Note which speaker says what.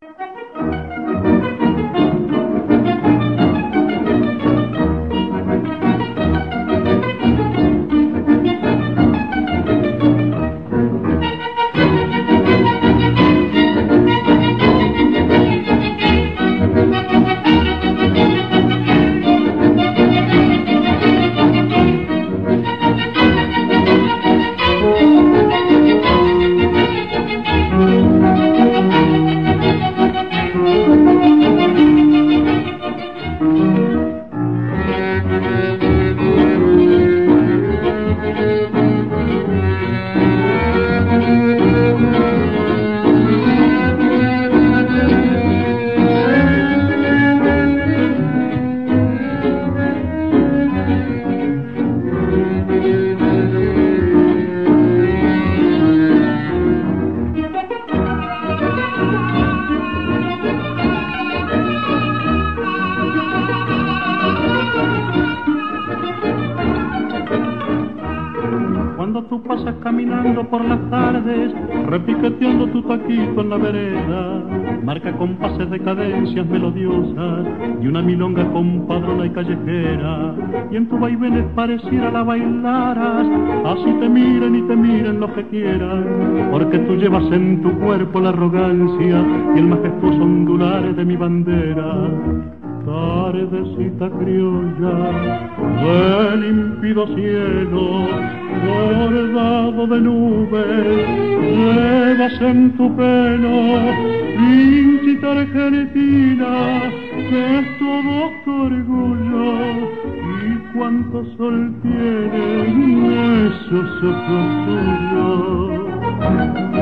Speaker 1: Caminando por las tardes, repiqueteando tu taquito en la vereda, marca compases de cadencias melodiosas y una milonga compadrona y callejera, y en tu vaivenes pareciera la bailaras, así te miren los que quieran, porque tú llevas en tu cuerpo la arrogancia y el majestuoso ondular de mi bandera. Tardecita criolla del límpido cielo, bordado de nubes, llevas en tu pelo pinchita argentina, que es todo tu orgullo, y cuánto sol tienen esos ojos tuyos.